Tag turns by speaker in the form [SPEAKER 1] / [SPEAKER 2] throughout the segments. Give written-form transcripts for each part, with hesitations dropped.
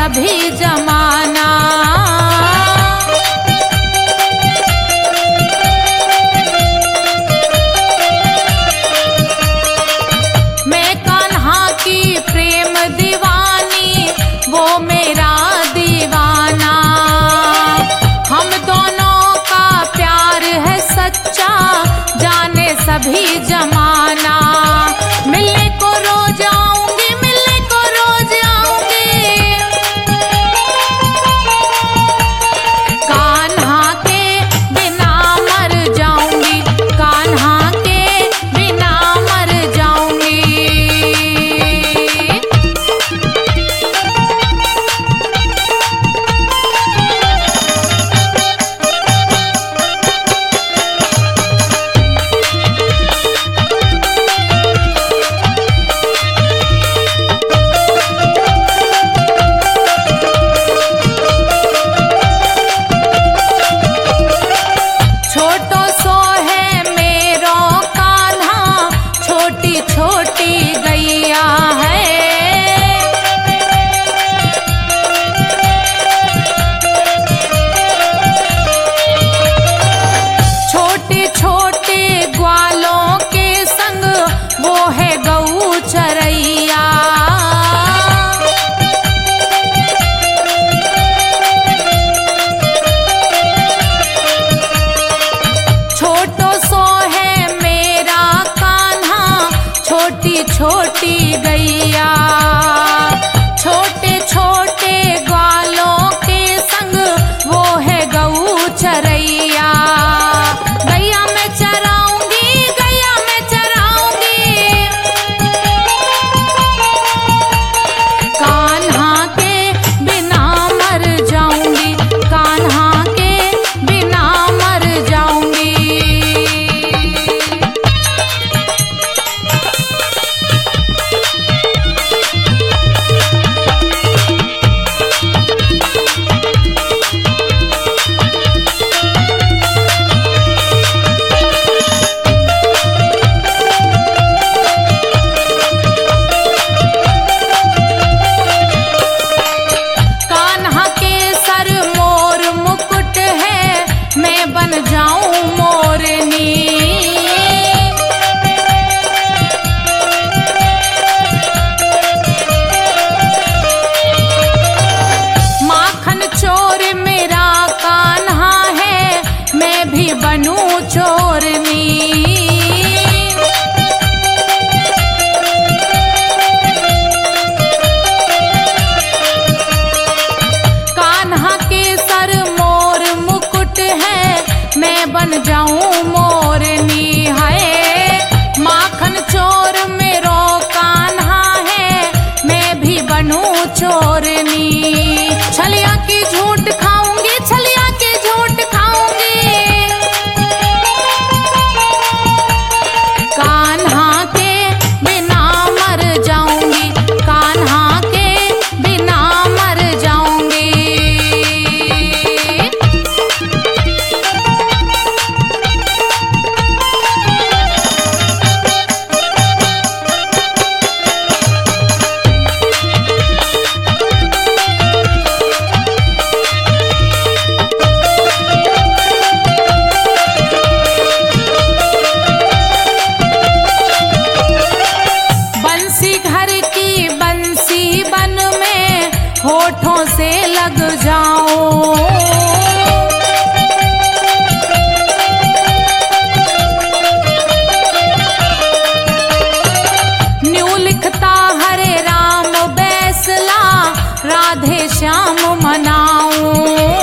[SPEAKER 1] सभी जमाना। मैं कान्हा की प्रेम दीवानी, वो मेरा दीवाना। हम दोनों का प्यार है सच्चा, जाने सभी जमाना। मिलने को रोज आऊंगी, मिलने को रोज आऊंगी, कान्हा के बिना मर जाऊंगी, कान्हा के बिना मर जाऊंगी। छोटो सो है मेरो कान्हा, छोटी छोटी गैया है। छोटे छोटे ग्वालों के संग वो है गऊ चरैया। छोटो सो है मेरा कान्हा, छोटी छोटी गैया। छोटे छोटे ग्वालों के संग वो है गऊ चरैया। गैया मैं चराऊंगी, गैया मैं चराऊंगी, कान्हा के बिना मर जाऊंगी, कान्हा के बिना मर जाऊंगी। कान्हा के सर मोर मुकुट है, मैं बन जाऊं मोरनी। माखन चोर मेरा कान्हा है, मैं भी बनूं चोरनी। कान्हा के सर मोर मुकुट है, मैं बन जाऊं मोरनी है। माखन चोर मेरो कान्हा है, मैं भी बनूं चोरनी। छलिया की झूठ खाऊंगी, छलिया की झूठ खाऊंगी, कान्हा के बिना मर जाऊंगी, कान्हा के बिना मर जाऊंगी। बंसी घर की बंसी बन में होठों से लग जाऊं। न्यू लिखता हरे राम बैसला, राधे श्याम मनाऊं।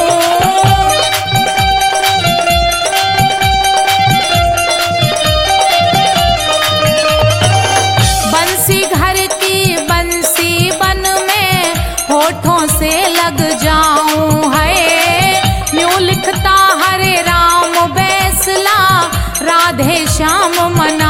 [SPEAKER 1] बंसी घर की बंसी बन में होठों से लग जाऊं है। न्यू लिखता हरे राम बैसला, राधे श्याम मनाऊं।